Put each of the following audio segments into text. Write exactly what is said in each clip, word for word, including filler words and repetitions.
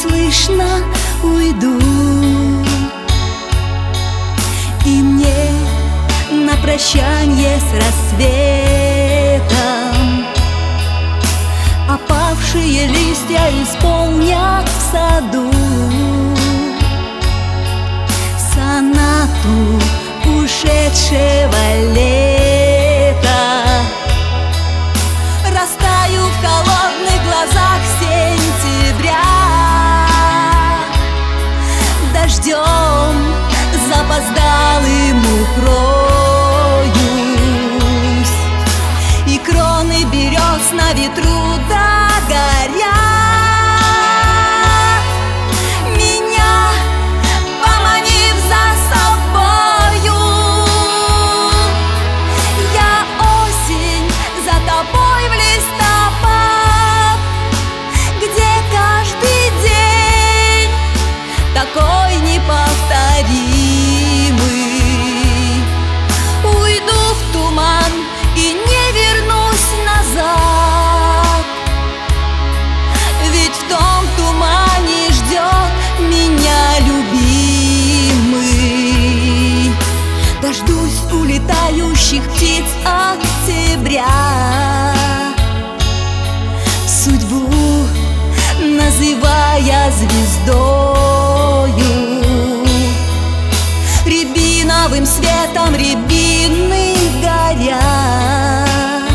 неслышно уйду. И мне на прощанье с рассветом опавшие листья исполнят в саду сонату ушедшего лета. Растаю в холодных глазах сентября, дождем запоздалым укроюсь, и кроны берез на ветру догорят. Меня поманив за собою, я осень за тобой в листопад, где каждый день такой неповторимый. Уйду в туман и не вернусь назад, ведь в том тумане ждет меня любимый. Дождусь улетающих птиц октября, судьбу называя звездою. Рябиновым светом рябины горят,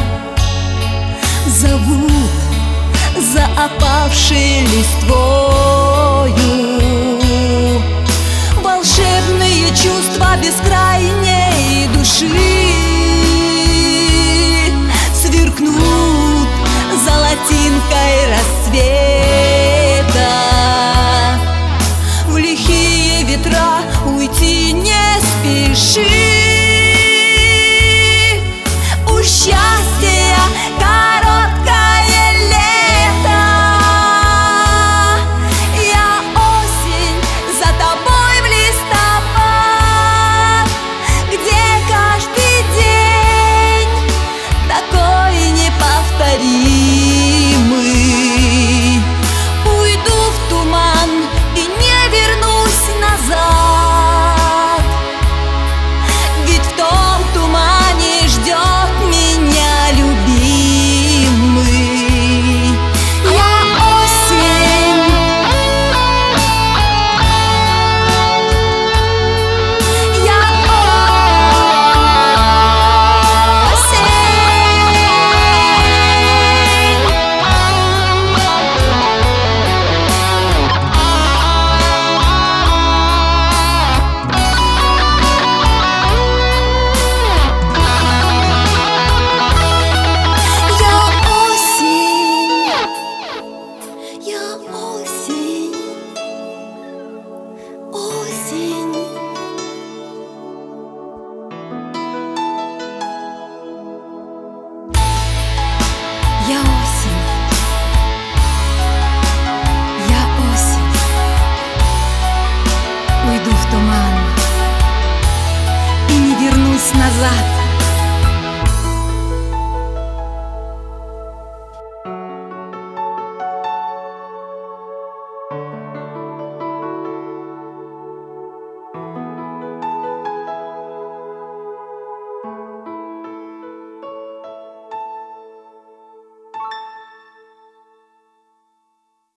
зовут за опавшей листвою. Волшебные чувства бескрайней души сверкнут золотинкой рассвета. В лихие ветра уйти не спеши. У счастья короткое лето, я осень за тобой в листопад, где каждый день такой неповторимый. Уйду в туман и не вернусь назад, ведь в том тумане ждет меня любимый. Я осень, я осень, я осень, я осень. Уйду в туман и не вернусь назад,